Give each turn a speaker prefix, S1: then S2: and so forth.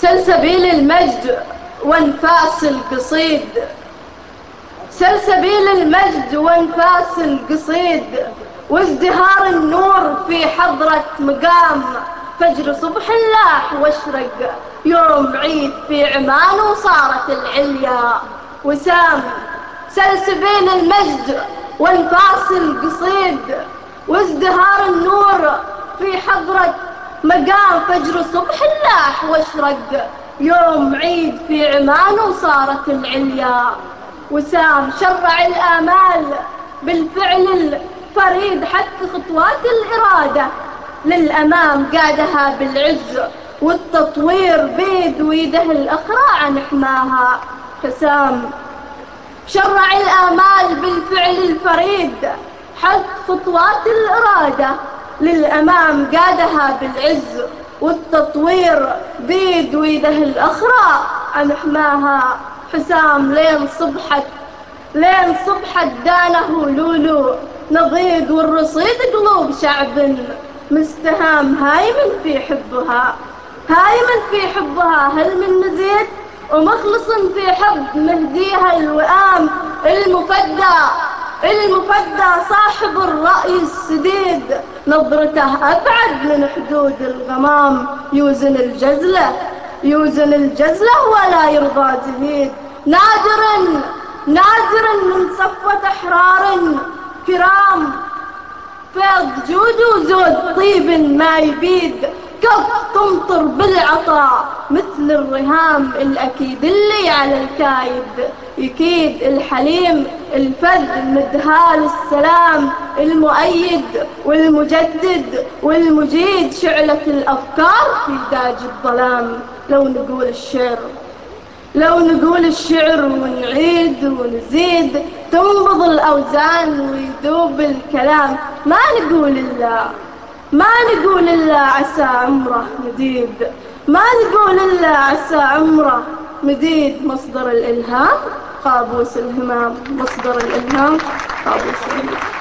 S1: سلسبيل المجد وانفاس القصيد، سلسبيل المجد وانفاس القصيد، وازدهار النور في حضرة مقام فجر صبح لاح واشرق يوم عيد في عمان وصارت العليا وسام. سلسبيل المجد وانفاس القصيد، وازدهار النور في حضرة مقام فجر صبح لاح واشرق يوم عيد في عمان وصارت العليا وسام. شرع الآمال بالفعل الفريد حتى خطوات الإرادة للأمام قادها بالعز والتطوير بيد ويده الأخرى عن حماها حسام. شرع الآمال بالفعل الفريد حتى خطوات الإرادة للأمام قادها بالعز والتطوير بيد ويده الأخرى عن حماها حسام. لين صبحت دانه لولو نضيد والرصيد قلوب شعب مستهام هايمن في حبها، هايمن في حبها هل من مزيد ومخلص في حب مهديها الوئام المفدى صاحب الرأي السديد نظرته أبعد من حدود الغمام يوزن الجزلة ولا يرضى زهيد نادر من صفوة أحرار كرام فيض جود وزود طيب ما يبيد كف تمطر بالعطاء مثل الرهام الأكيد اللي على الكايد يكيد الحليم الفذ مدهال السلام المؤيد والمجدد والمجيد شعلة الأفكار في داج الظلام. لو نقول الشعر ونعيد ونزيد تنبض الأوزان ويذوب الكلام ما نقول إلا عسى عمره مديد، ما نقول إلا عسى عمره مديد. مصدر الإلهام قابوس الهمام، مصدر الإلهام قابوس الهمام.